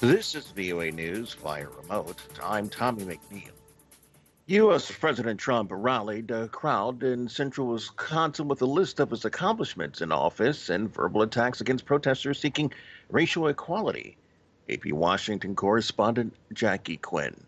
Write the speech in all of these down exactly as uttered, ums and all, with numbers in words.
This is V O A News via remote. I'm Tommy McNeil. U S. President Trump rallied a crowd in central Wisconsin with a list of his accomplishments in office and verbal attacks against protesters seeking racial equality. A P Washington correspondent Jackie Quinn.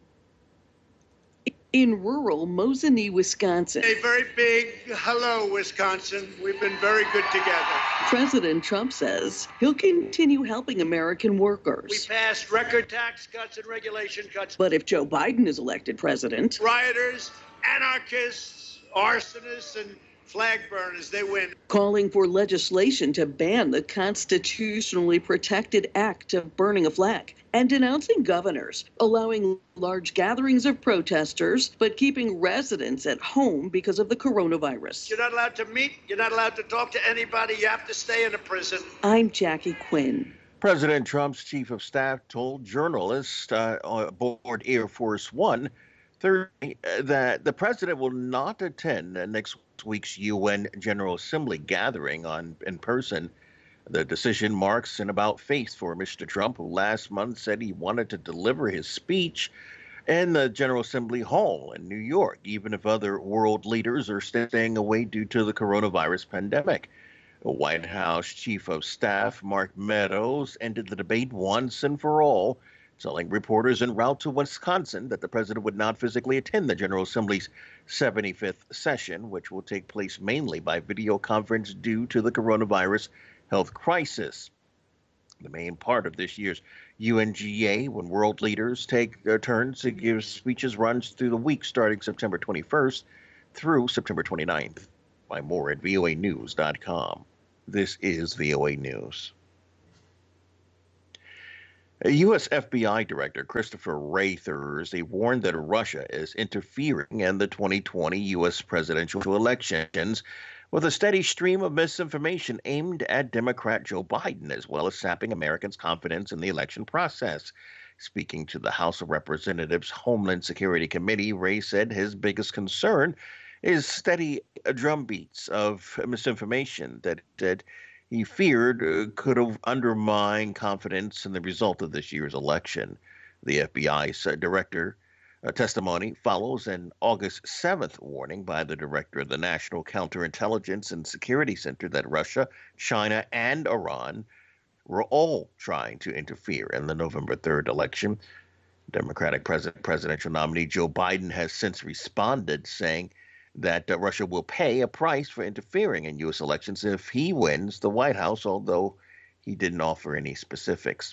In rural Mosinee, Wisconsin. A very big hello, Wisconsin. We've been very good together. President Trump says he'll continue helping American workers. We passed record tax cuts and regulation cuts. But if Joe Biden is elected president, rioters, anarchists, arsonists, and flag burners, they win. Calling for legislation to ban the constitutionally protected act of burning a flag, and denouncing governors allowing large gatherings of protesters but keeping residents at home because of the coronavirus. You're not allowed to meet. You're not allowed to talk to anybody. You have to stay in a prison. I'm Jackie Quinn. President Trump's chief of staff told journalists uh, aboard Air Force One Thursday that the president will not attend next week's U N General Assembly gathering on in person. The decision marks an about face for Mister Trump, who last month said he wanted to deliver his speech in the General Assembly Hall in New York, even if other world leaders are staying away due to the coronavirus pandemic. White House Chief of Staff Mark Meadows ended the debate once and for all, telling reporters en route to Wisconsin that the president would not physically attend the General Assembly's seventy-fifth session, which will take place mainly by video conference due to the coronavirus health crisis. The main part of this year's U N G A, when world leaders take their turns to give speeches, runs through the week starting September twenty-first through September twenty-ninth. Find more at V O A news dot com. This is V O A News. U S F B I Director Christopher Wray Thursday warned that Russia is interfering in the twenty twenty U S presidential elections with a steady stream of misinformation aimed at Democrat Joe Biden, as well as sapping Americans' confidence in the election process. Speaking to the House of Representatives Homeland Security Committee, Wray said his biggest concern is steady drumbeats of misinformation that, that he feared uh, could have undermined confidence in the result of this year's election. The F B I's uh, director uh, testimony follows an August seventh warning by the director of the National Counterintelligence and Security Center that Russia, China, and Iran were all trying to interfere in the November third election. Democratic president, presidential nominee Joe Biden has since responded, saying that uh, Russia will pay a price for interfering in U S elections if he wins the White House, although he didn't offer any specifics.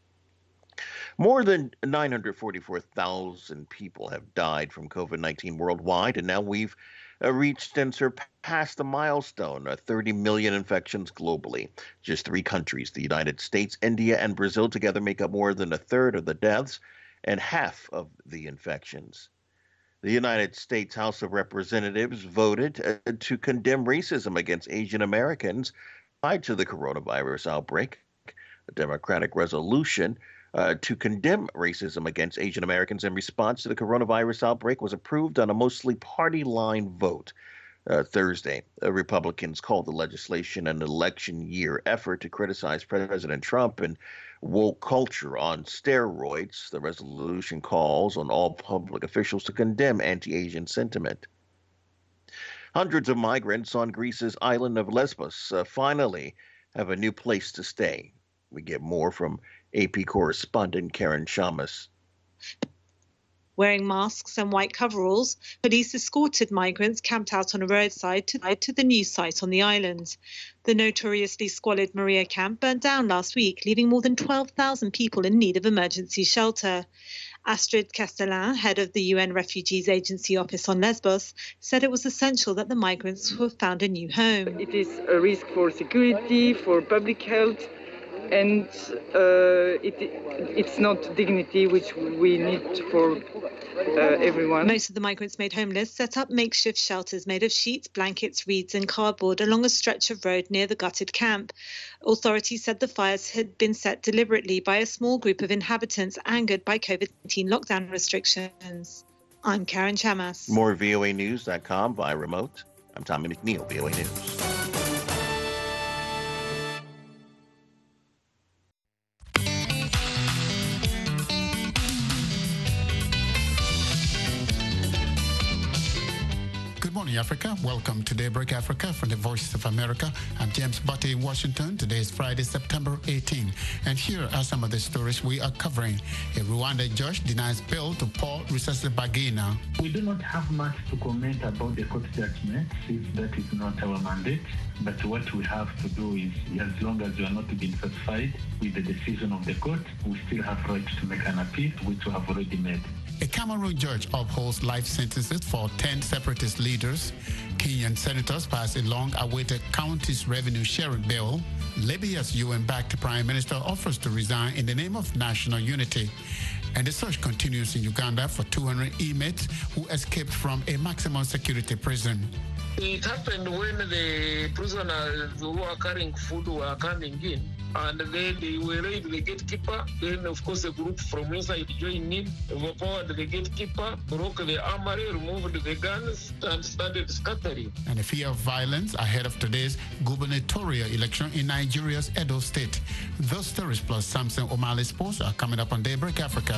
More than nine hundred forty-four thousand people have died from COVID nineteen worldwide, and now we've uh, reached and surpassed the milestone of thirty million infections globally. Just three countries, the United States, India, and Brazil, together make up more than a third of the deaths and half of the infections. The United States House of Representatives voted uh, to condemn racism against Asian Americans tied to the coronavirus outbreak. A Democratic resolution uh, to condemn racism against Asian Americans in response to the coronavirus outbreak was approved on a mostly party-line vote uh, Thursday. Uh, Republicans called the legislation an election year effort to criticize President Trump and woke culture on steroids. The resolution calls on all public officials to condemn anti-Asian sentiment. Hundreds of migrants on Greece's island of Lesbos uh, finally have a new place to stay. We get more from A P correspondent Karen Shamas. Wearing masks and white coveralls, police escorted migrants camped out on a roadside to, to the new site on the island. The notoriously squalid Moria camp burned down last week, leaving more than twelve thousand people in need of emergency shelter. Astrid Castellin, head of the U N Refugees Agency office on Lesbos, said it was essential that the migrants would found a new home. It is a risk for security, for public health, and uh, it, it's not dignity which we need for uh, everyone. Most of the migrants made homeless set up makeshift shelters made of sheets, blankets, reeds and cardboard along a stretch of road near the gutted camp. Authorities said the fires had been set deliberately by a small group of inhabitants angered by COVID nineteen lockdown restrictions. I'm Karen Chamas. More V O A news dot com via remote. I'm Tommy McNeil, V O A News. morning, Africa. Welcome to Daybreak Africa from the Voice of America. I'm James Butte in Washington. Today is Friday, September eighteenth. And here are some of the stories we are covering. A Rwanda judge denies bail to Paul Rusesabagina. We do not have much to comment about the court judgment, since that is not our mandate. But what we have to do is, as long as you are not being satisfied with the decision of the court, we still have right to make an appeal, which we have already made. A Cameroon judge upholds life sentences for ten separatist leaders. Kenyan senators pass a long-awaited county's revenue-sharing bill. Libya's U N-backed prime minister offers to resign in the name of national unity. And the search continues in Uganda for two hundred inmates who escaped from a maximum security prison. It happened when the prisoners who were carrying food were coming in, and then they were raided the gatekeeper. Then, of course, a group from inside joined in, overpowered the gatekeeper, broke the armory, removed the guns, and started scattering. And a fear of violence ahead of today's gubernatorial election in Nigeria's Edo State. Those stories plus Samson O'Malley Sports are coming up on Daybreak Africa.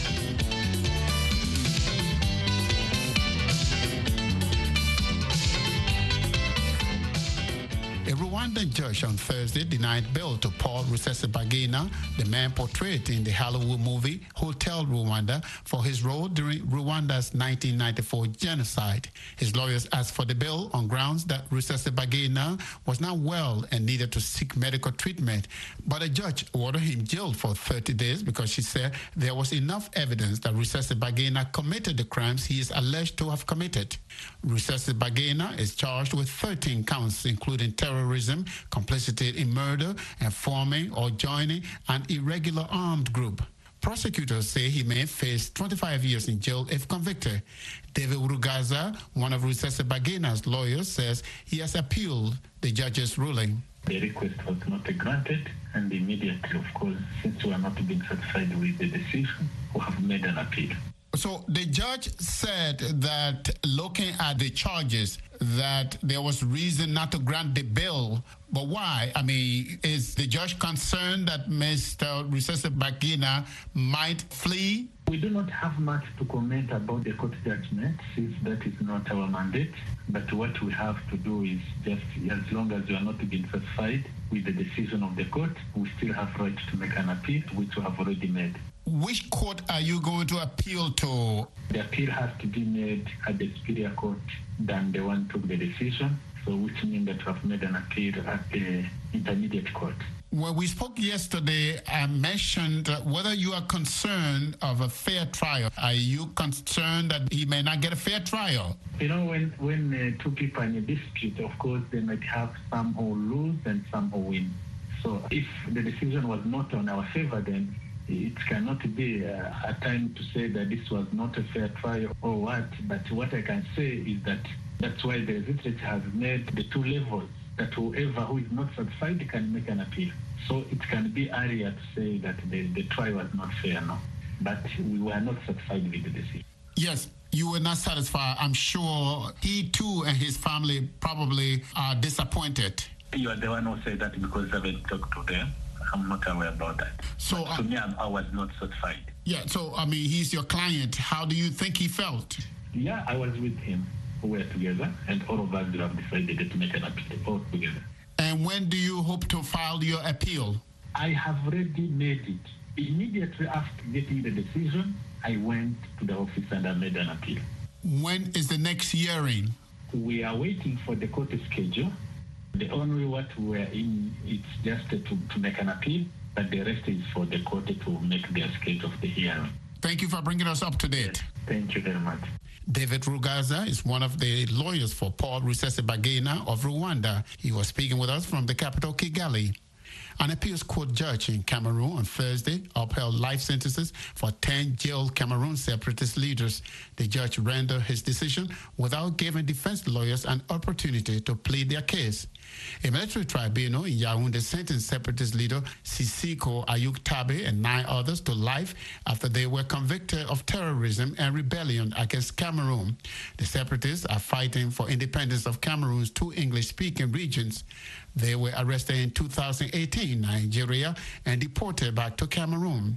A Rwandan judge on Thursday denied bail to Paul Rusesabagina, the man portrayed in the Hollywood movie Hotel Rwanda, for his role during Rwanda's nineteen ninety-four genocide. His lawyers asked for the bail on grounds that Rusesabagina was not well and needed to seek medical treatment. But a judge ordered him jailed for thirty days because she said there was enough evidence that Rusesabagina committed the crimes he is alleged to have committed. Rusesabagina is charged with thirteen counts, including terrorism, complicity in murder, and forming or joining an irregular armed group. Prosecutors say he may face twenty-five years in jail if convicted. David Rugaza, one of Rusesabagina's lawyers, says he has appealed the judge's ruling. The request was not granted, and immediately, of course, since we are not being satisfied with the decision, we have made an appeal. So the judge said that looking at the charges, that there was reason not to grant the bail. But why? I mean, is the judge concerned that Mister Rusesabagina might flee? We do not have much to comment about the court judgment, since that is not our mandate. But what we have to do is just, as long as you are not being satisfied with the decision of the court, we still have right to make an appeal, which we have already made. Which court are you going to appeal to? The appeal has to be made at the superior court than the one took the decision, so which means that we have made an appeal at the intermediate court. When we spoke yesterday, I mentioned whether you are concerned of a fair trial. Are you concerned that he may not get a fair trial? You know, when, when uh, two people are in a dispute, of course, they might have some who lose and some who win. So if the decision was not on our favor, then it cannot be uh, a time to say that this was not a fair trial or what. But what I can say is that that's why the legislature has made the two levels, that whoever who is not satisfied can make an appeal. So it can be earlier to say that the, the trial was not fair, no. But we were not satisfied with the decision. Yes, you were not satisfied. I'm sure he too and his family probably are disappointed. You are the one who said that because I haven't talked to them. I'm not aware about that. So uh, to me, I was not satisfied. Yeah, so, I mean, he's your client. How do you think he felt? Yeah, I was with him. We were together, and all of us have decided to make an appeal all together. And when do you hope to file your appeal? I have already made it. Immediately after getting the decision, I went to the office and I made an appeal. When is the next hearing? We are waiting for the court schedule. The only what we are in, it's just to, to make an appeal, but the rest is for the court to make their schedule of the hearing. Thank you for bringing us up to date. Thank you very much. David Rugaza is one of the lawyers for Paul Rusesabagina of Rwanda. He was speaking with us from the capital, Kigali. An appeals court judge in Cameroon on Thursday upheld life sentences for ten jailed Cameroon separatist leaders. The judge rendered his decision without giving defense lawyers an opportunity to plead their case. A military tribunal in Yaoundé sentenced separatist leader Sissoko Ayuk Tabe and nine others to life after they were convicted of terrorism and rebellion against Cameroon. The separatists are fighting for independence of Cameroon's two English-speaking regions. They were arrested in two thousand eighteen in Nigeria and deported back to Cameroon.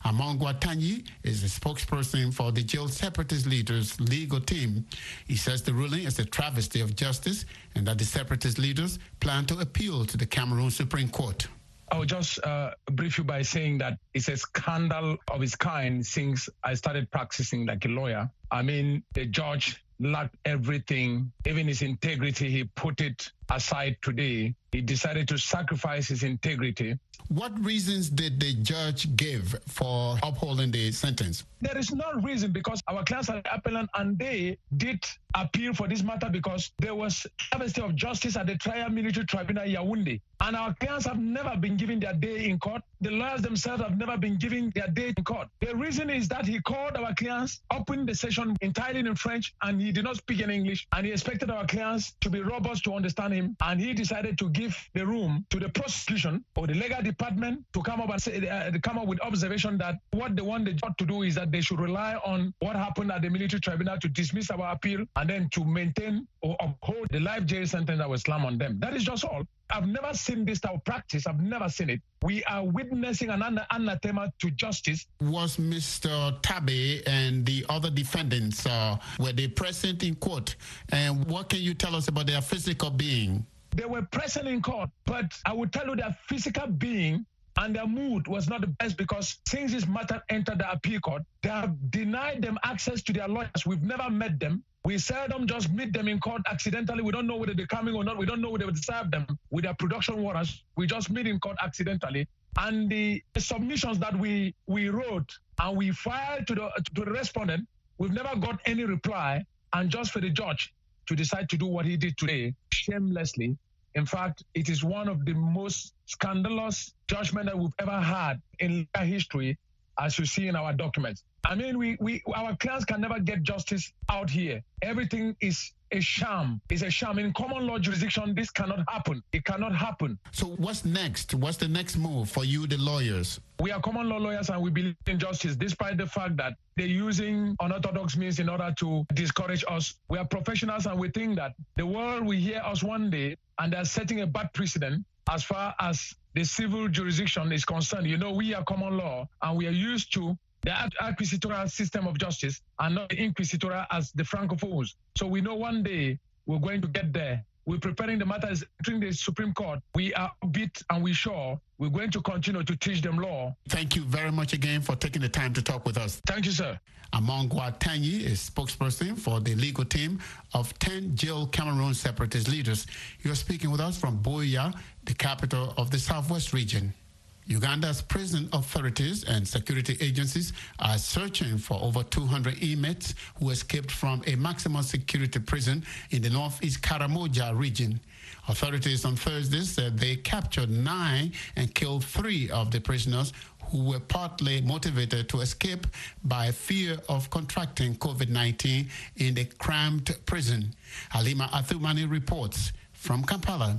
Among Watanyi is the spokesperson for the jail separatist leaders' legal team. He says the ruling is a travesty of justice and that the separatist leaders plan to appeal to the Cameroon Supreme Court. I'll just uh, brief you by saying that it's a scandal of its kind since I started practicing like a lawyer. I mean, the judge lacked everything, even his integrity. He put it aside today. He decided to sacrifice his integrity. What reasons did the judge give for upholding the sentence? There is no reason, because our clients are appellant and they did appeal for this matter because there was travesty of justice at the Trial Military Tribunal Yaoundé. And our clients have never been given their day in court. The lawyers themselves have never been given their day in court. The reason is that he called our clients, opened the session entirely in French, and he did not speak in English. And he expected our clients to be robust to understand him. And he decided to give the room to the prosecution or the legal department to come up and say, uh, to come up with observation that what they want the judge to do is that they should rely on what happened at the military tribunal to dismiss our appeal and then to maintain or uphold the life jail sentence that was slammed on them. That is just all. I've never seen this type of practice. I've never seen it. We are witnessing an anathema to justice. Was Mister Tabe and the other defendants, uh, were they present in court? And what can you tell us about their physical being? They were present in court, but I would tell you their physical being and their mood was not the best, because since this matter entered the appeal court, they have denied them access to their lawyers. We've never met them. We seldom just meet them in court accidentally. We don't know whether they're coming or not. We don't know whether they serve them with their production warrants. We just meet in court accidentally. And the submissions that we, we wrote and we filed to the, to the respondent, we've never got any reply. And just for the judge to decide to do what he did today, shamelessly. In fact, it is one of the most scandalous judgments that we've ever had in history, as you see in our documents. I mean, we, we our clients can never get justice out here. Everything is a sham. It's a sham. In common law jurisdiction, this cannot happen. It cannot happen. So what's next? What's the next move for you, the lawyers? We are common law lawyers and we believe in justice, despite the fact that they're using unorthodox means in order to discourage us. We are professionals and we think that the world will hear us one day, and they're setting a bad precedent as far as the civil jurisdiction is concerned. You know, we are common law and we are used to the acquisitorial system of justice and not the inquisitorial as the Francophones. So we know one day we're going to get there. We're preparing the matters entering the Supreme Court. We are beat and we're sure we're going to continue to teach them law. Thank you very much again for taking the time to talk with us. Thank you, sir. Among Watanyi is spokesperson for the legal team of ten jail Cameroon separatist leaders. You're speaking with us from Buea, the capital of the Southwest region. Uganda's prison authorities and security agencies are searching for over two hundred inmates who escaped from a maximum security prison in the northeast Karamoja region. Authorities on Thursday said they captured nine and killed three of the prisoners who were partly motivated to escape by fear of contracting COVID nineteen in the cramped prison. Halima Athumani reports from Kampala.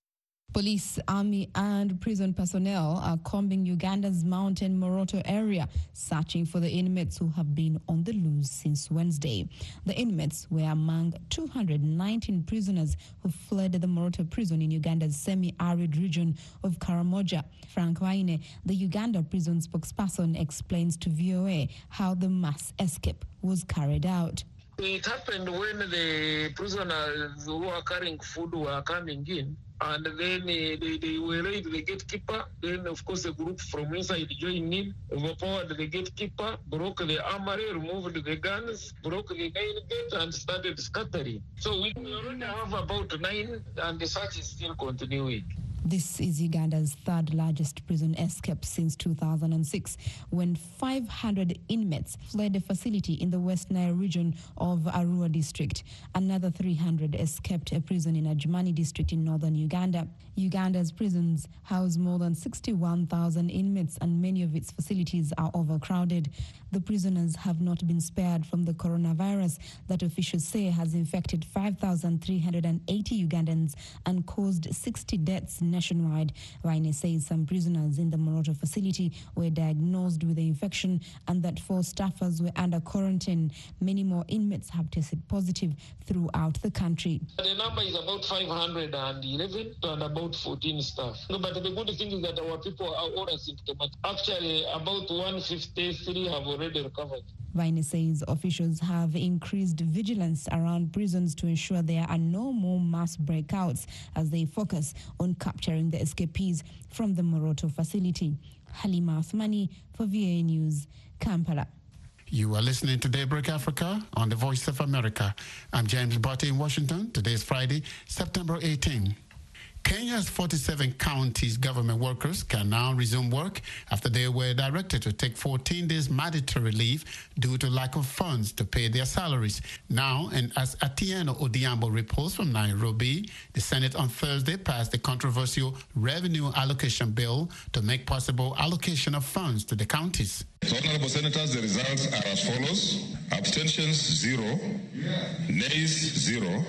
Police, army and prison personnel are combing Uganda's mountain Moroto area, searching for the inmates who have been on the loose since Wednesday. The inmates were among two hundred nineteen prisoners who fled the Moroto prison in Uganda's semi-arid region of Karamoja. Frank Waine, the Uganda prison spokesperson, explains to V O A how the mass escape was carried out. It happened when the prisoners who were carrying food were coming in. And then uh, they, they were raided the gatekeeper. Then, of course, a group from inside joined in, overpowered the gatekeeper, broke the armory, removed the guns, broke the main gate, and started scattering. So we already have about nine, and the search is still continuing. This is Uganda's third largest prison escape since two thousand six, when five hundred inmates fled a facility in the West Nile region of Arua district. Another three hundred escaped a prison in Ajumani district in northern Uganda. Uganda's prisons house more than sixty-one thousand inmates, and many of its facilities are overcrowded. The prisoners have not been spared from the coronavirus that officials say has infected five thousand three hundred eighty Ugandans and caused sixty deaths nationwide. Raine says some prisoners in the Moroto facility were diagnosed with the infection and that four staffers were under quarantine. Many more inmates have tested positive throughout the country. The number is about five hundred eleven and about fourteen staff. But the good thing is that our people are all asymptomatic. Actually, about one hundred fifty-three have already recovered. Raine says officials have increased vigilance around prisons to ensure there are no more mass breakouts as they focus on capturing the escapees from the Moroto facility. Halima Othmani for V A News, Kampala. You are listening to Daybreak Africa on the Voice of America. I'm James Botte in Washington. Today is Friday, September eighteenth. Kenya's forty-seven counties government workers can now resume work after they were directed to take fourteen days mandatory leave due to lack of funds to pay their salaries. Now, and as Atieno Odiambo reports from Nairobi, the Senate on Thursday passed the controversial revenue allocation bill to make possible allocation of funds to the counties. So, Honorable Senators, the results are as follows. Abstentions, zero. Nays, zero.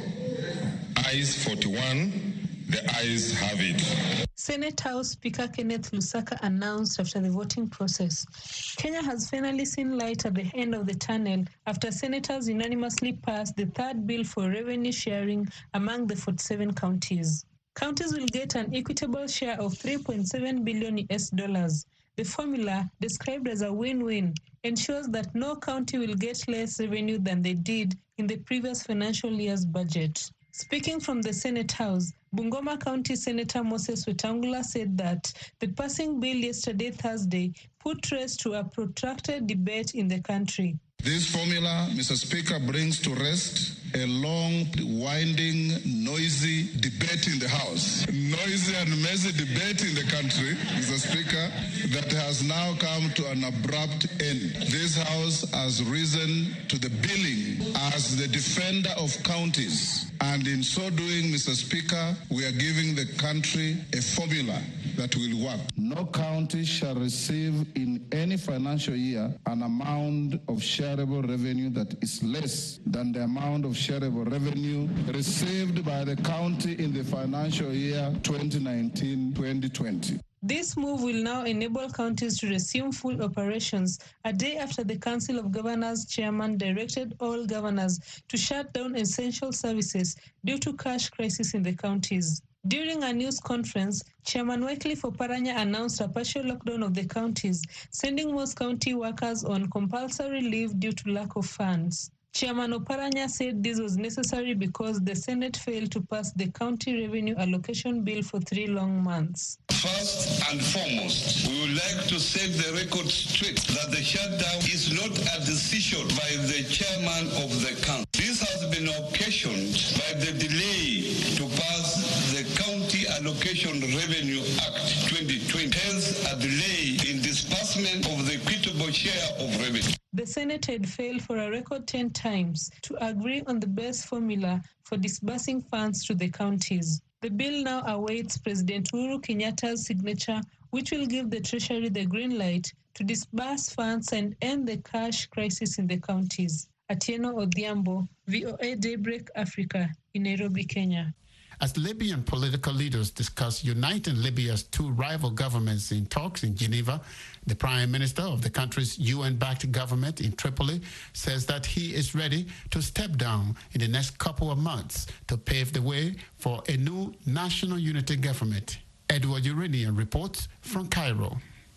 Ayes, forty-one. The ayes have it. Senate House Speaker Kenneth Lusaka announced after the voting process, Kenya has finally seen light at the end of the tunnel after senators unanimously passed the third bill for revenue sharing among the forty-seven counties. Counties will get an equitable share of three point seven billion U S dollars. The formula, described as a win-win, ensures that no county will get less revenue than they did in the previous financial year's budget. Speaking from the Senate House, Bungoma County Senator Moses Wetangula said that the passing bill yesterday, Thursday, put rest to a protracted debate in the country. This formula, Mister Speaker, brings to rest a long, winding, noisy debate in the House. Noisy and messy debate in the country, Mister Speaker, that has now come to an abrupt end. This House has risen to the billing as the defender of counties. And in so doing, Mister Speaker, we are giving the country a formula that will work. No county shall receive in any financial year an amount of shareable revenue that is less than the amount of shareable revenue received by the county in the financial year twenty nineteen twenty twenty. This move will now enable counties to resume full operations a day after the Council of Governors chairman directed all governors to shut down essential services due to cash crisis in the counties. During a news conference, Chairman Wycliffe Oparanya announced a partial lockdown of the counties, sending most county workers on compulsory leave due to lack of funds. Chairman Oparanya said this was necessary because the Senate failed to pass the county revenue allocation bill for three long months. First and foremost, we would like to set the record straight that the shutdown is not a decision by the chairman of the council. This has been occasioned by the delay to pass the County Allocation Revenue Act twenty twenty, hence a delay in disbursement of the equitable share of revenue. The Senate had failed for a record ten times to agree on the best formula for disbursing funds to the counties. The bill now awaits President Uhuru Kenyatta's signature, which will give the Treasury the green light to disburse funds and end the cash crisis in the counties. Atieno Odhiambo, V O A Daybreak Africa, in Nairobi, Kenya. As Libyan political leaders discuss uniting Libya's two rival governments in talks in Geneva, the Prime Minister of the country's U N-backed government in Tripoli says that he is ready to step down in the next couple of months to pave the way for a new national unity government. Edward Uranian reports from Cairo.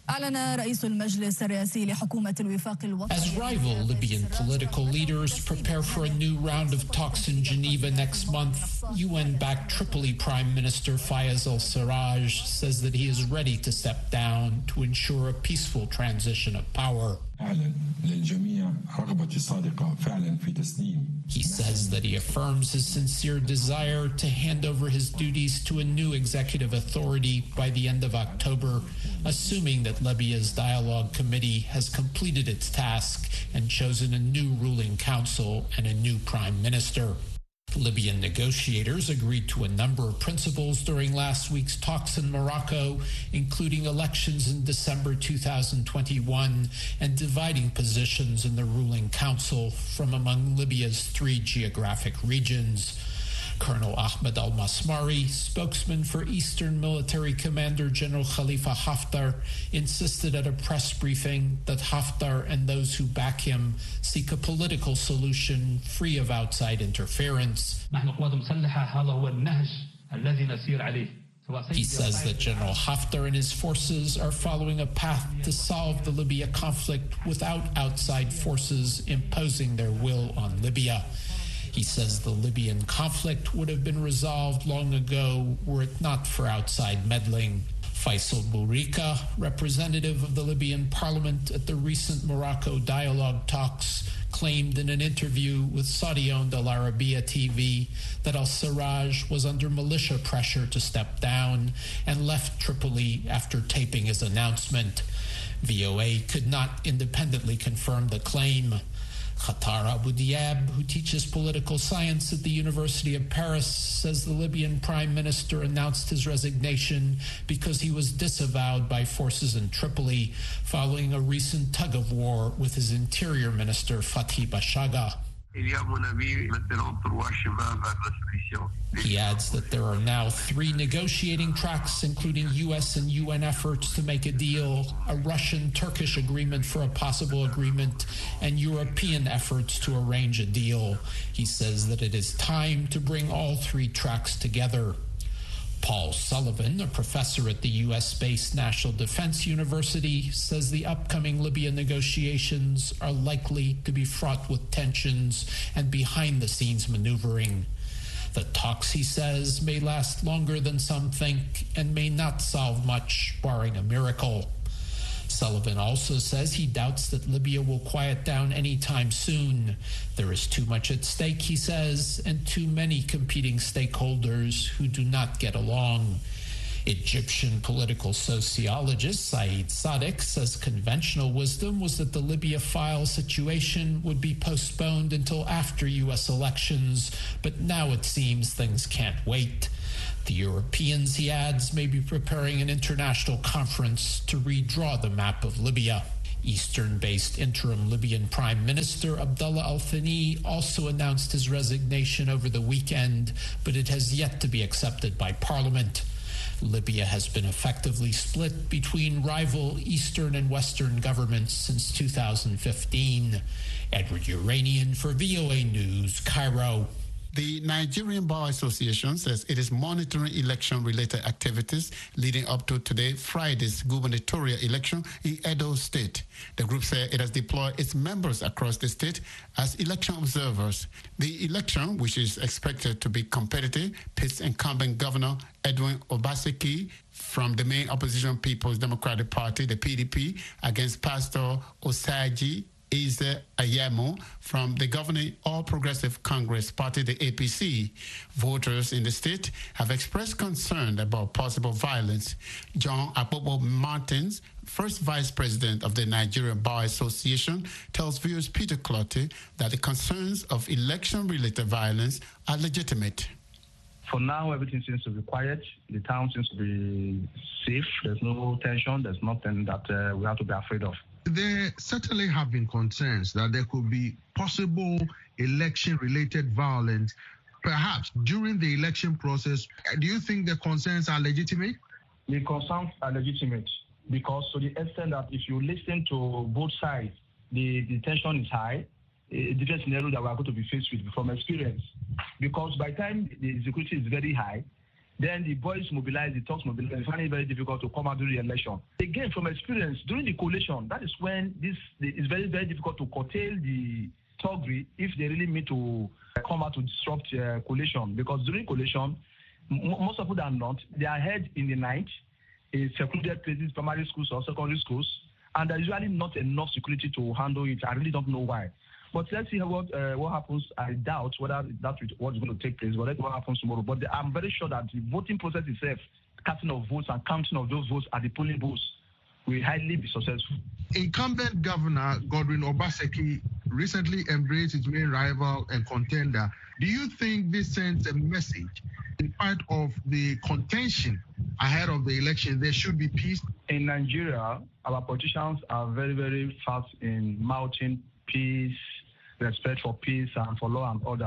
As rival Libyan political leaders prepare for a new round of talks in Geneva next month, U N-backed Tripoli Prime Minister Fayez al-Sarraj says that he is ready to step down to ensure a peaceful transition of power. He says that he affirms his sincere desire to hand over his duties to a new executive authority by the end of October, assuming that Libya's Dialogue Committee has completed its task and chosen a new ruling council and a new prime minister. Libyan negotiators agreed to a number of principles during last week's talks in Morocco, including elections in December two thousand twenty-one and dividing positions in the ruling council from among Libya's three geographic regions. Colonel Ahmed al-Masmari, spokesman for Eastern Military Commander General Khalifa Haftar, insisted at a press briefing that Haftar and those who back him seek a political solution free of outside interference. He says that General Haftar and his forces are following a path to solve the Libya conflict without outside forces imposing their will on Libya. He says the Libyan conflict would have been resolved long ago were it not for outside meddling. Faisal Bourika, representative of the Libyan parliament at the recent Morocco dialogue talks, claimed in an interview with Saudi-owned Al Arabiya T V that al-Sarraj was under militia pressure to step down and left Tripoli after taping his announcement. V O A could not independently confirm the claim. Khatar Abu Diab, who teaches political science at the University of Paris, says the Libyan prime minister announced his resignation because he was disavowed by forces in Tripoli following a recent tug-of-war with his interior minister, Fathi Bashaga. He adds that there are now three negotiating tracks, including U S and U N efforts to make a deal, a Russian-Turkish agreement for a possible agreement, and European efforts to arrange a deal. He says that it is time to bring all three tracks together. Paul Sullivan, a professor at the U S-based National Defense University, says the upcoming Libya negotiations are likely to be fraught with tensions and behind-the-scenes maneuvering. The talks, he says, may last longer than some think and may not solve much, barring a miracle. Sullivan also says he doubts that Libya will quiet down anytime soon. There is too much at stake, he says, and too many competing stakeholders who do not get along. Egyptian political sociologist Saeed Sadiq says conventional wisdom was that the Libya file situation would be postponed until after U S elections, but now it seems things can't wait. The Europeans, he adds, may be preparing an international conference to redraw the map of Libya. Eastern-based interim Libyan Prime Minister Abdullah Al-Thani also announced his resignation over the weekend, but it has yet to be accepted by Parliament. Libya has been effectively split between rival Eastern and Western governments since two thousand fifteen. Edward Uranian for V O A News, Cairo. The Nigerian Bar Association says it is monitoring election-related activities leading up to today, Friday's gubernatorial election in Edo State. The group said it has deployed its members across the state as election observers. The election, which is expected to be competitive, pits incumbent Governor Edwin Obaseki from the main opposition People's Democratic Party, the P D P, against Pastor Osaji Eze Ayemo from the governing All Progressive Congress Party, the A P C. Voters in the state have expressed concern about possible violence. John Apopo Martins, first vice president of the Nigerian Bar Association, tells viewers Peter Clottey that the concerns of election-related violence are legitimate. For now, everything seems to be quiet. The town seems to be safe. There's no tension. There's nothing that uh, we have to be afraid of. There certainly have been concerns that there could be possible election-related violence, perhaps during the election process. Do you think the concerns are legitimate? The concerns are legitimate because to the extent that if you listen to both sides, the, the tension is high. A different scenario that we are going to be faced with from experience. Because by the time the security is very high, then the boys mobilize, the talks mobilize, they find it very difficult to come out during the election. Again, from experience, during the collation, that is when this is very, very difficult to curtail the thuggery if they really mean to come out to disrupt uh, collation. Because during collation, m- most of them are not. They are held in the night in secluded places, primary schools or secondary schools, and there is usually not enough security to handle it. I really don't know why. But let's see what uh, what happens. I doubt whether that's what's going to take place, but let's see what happens tomorrow. But I'm very sure that the voting process itself, casting of votes and counting of those votes at the polling booths, will highly be successful. Incumbent Governor Godwin Obaseki recently embraced his main rival and contender. Do you think this sends a message in spite of the contention ahead of the election? There should be peace? In Nigeria, our politicians are very, very fast in mounting peace, respect for peace and for law and order.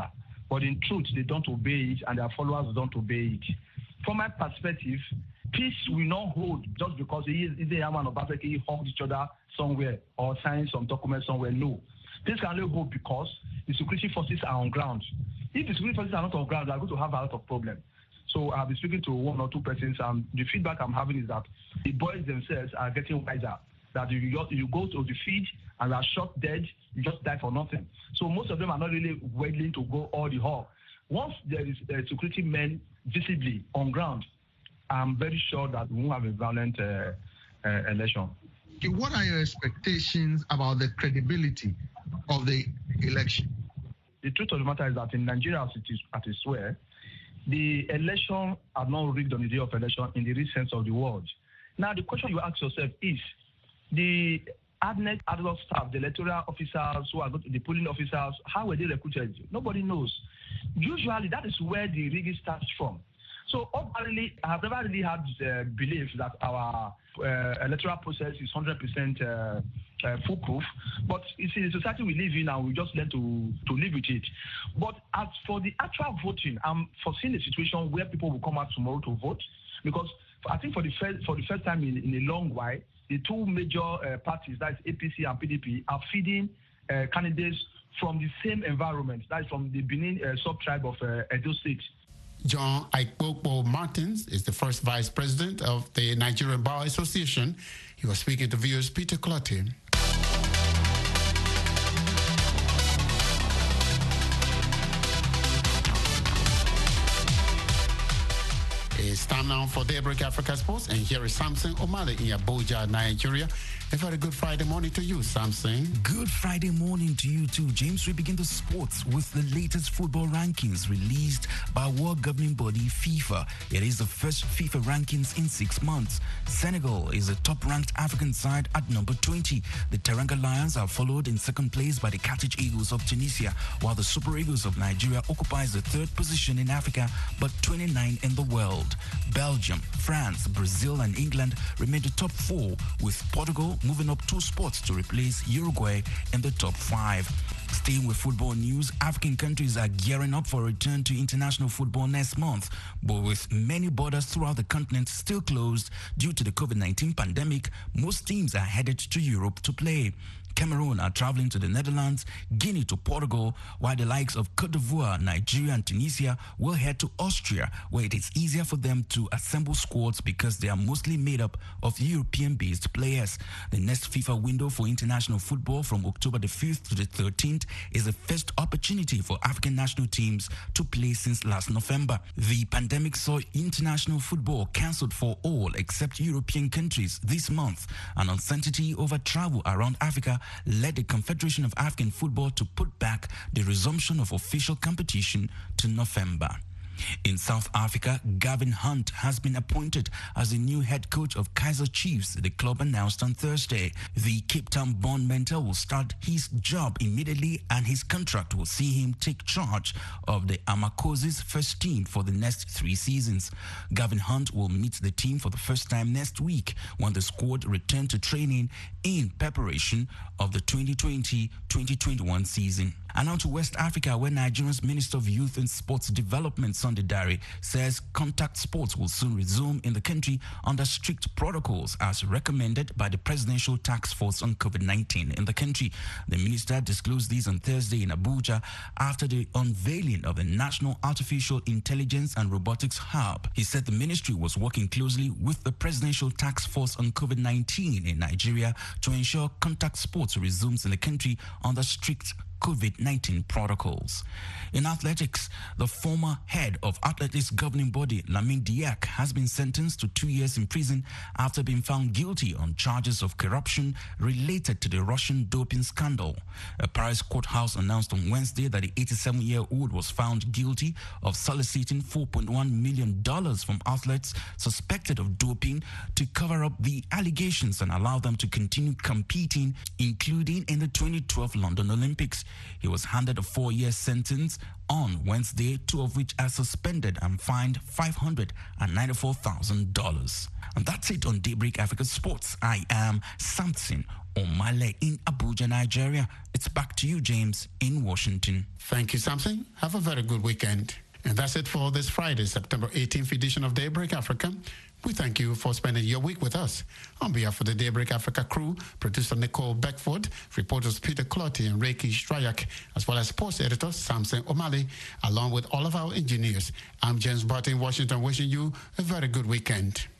but in truth, they don't obey it, and their followers don't obey it. From my perspective, peace will not hold just because he is a man of Obaseki hugged each other somewhere or signed some documents somewhere. No. Peace can only hold because the security forces are on ground. If the security forces are not on ground, they are going to have a lot of problems. So I've been speaking to one or two persons, and the feedback I'm having is that the boys themselves are getting wiser. That you, you go to the field and are shot dead, you just die for nothing. So most of them are not really willing to go all the hog. Once there is uh, security men visibly on ground, I'm very sure that we won't have a violent uh, uh, election. Okay, what are your expectations about the credibility of the election? The truth of the matter is that in Nigeria, as it is, as it were, the election are not rigged on the day of election in the real sense of the word. Now, the question you ask yourself is, the A D N E C adult staff, the electoral officers who are the polling officers, how were they recruited? Nobody knows. Usually, that is where the rigging starts from. So, ordinarily, I have never really had uh, belief that our uh, electoral process is one hundred percent uh, uh, foolproof. But it's in the society we live in, and we just learn to, to live with it. But as for the actual voting, I'm foreseeing a situation where people will come out tomorrow to vote, because I think for the first, for the first time in, in a long while, the two major uh, parties, that is A P C and P D P, are feeding uh, candidates from the same environment, that is from the Benin uh, sub-tribe of uh, Edo State. John Aikpokpo Martins is the first vice president of the Nigerian Bar Association. He was speaking to viewers Peter Clotty. It's time now for Daybreak Africa Sports, and here is Samson Omale in Abuja, Nigeria. A very good Friday morning to you, Samson. Good Friday morning to you too, James. We begin the sports with the latest football rankings released by world governing body FIFA. It is the first FIFA rankings in six months. Senegal is the top-ranked African side at number twenty. The Teranga Lions are followed in second place by the Carthage Eagles of Tunisia, while the Super Eagles of Nigeria occupies the third position in Africa, but twenty-nine in the world. Belgium, France, Brazil, and England remain the top four, with Portugal moving up two spots to replace Uruguay in the top five. Staying with football news, African countries are gearing up for a return to international football next month, but with many borders throughout the continent still closed due to the COVID nineteen pandemic, most teams are headed to Europe to play. Cameroon are traveling to the Netherlands, Guinea to Portugal, while the likes of Cote d'Ivoire, Nigeria, and Tunisia will head to Austria, where it is easier for them to assemble squads because they are mostly made up of European-based players. The next FIFA window for international football from October the fifth to the thirteenth is the first opportunity for African national teams to play since last November. The pandemic saw international football cancelled for all except European countries this month, and uncertainty over travel around Africa led the Confederation of African Football to put back the resumption of official competition to November. In South Africa, Gavin Hunt has been appointed as the new head coach of Kaizer Chiefs, the club announced on Thursday. The Cape Town-born mentor will start his job immediately, and his contract will see him take charge of the Amakosi's first team for the next three seasons. Gavin Hunt will meet the team for the first time next week when the squad return to training in preparation of the twenty twenty twenty twenty-one season. And now to West Africa, where Nigeria's Minister of Youth and Sports Development, Sunday Dare, says contact sports will soon resume in the country under strict protocols as recommended by the Presidential Task Force on COVID nineteen in the country. The minister disclosed these on Thursday in Abuja after the unveiling of the National Artificial Intelligence and Robotics Hub. He said the ministry was working closely with the Presidential Task Force on COVID nineteen in Nigeria to ensure contact sports resumes in the country under strict COVID nineteen protocols. In athletics, the former head of athletics governing body, Lamine Diack, has been sentenced to two years in prison after being found guilty on charges of corruption related to the Russian doping scandal. A Paris courthouse announced on Wednesday that the eighty-seven-year-old was found guilty of soliciting four point one million dollars from athletes suspected of doping to cover up the allegations and allow them to continue competing, including in the twenty twelve London Olympics. He was handed a four-year sentence on Wednesday, two of which are suspended and fined five hundred ninety-four thousand dollars. And that's it on Daybreak Africa Sports. I am Samson Omale in Abuja, Nigeria. It's back to you, James, in Washington. Thank you, Samson. Have a very good weekend. And that's it for this Friday, September eighteenth edition of Daybreak Africa. We thank you for spending your week with us. On behalf of the Daybreak Africa crew, producer Nicole Beckford, reporters Peter Clotty and Reiki Strayak, as well as sports editor Samson Omale, along with all of our engineers, I'm James Barton in Washington, wishing you a very good weekend.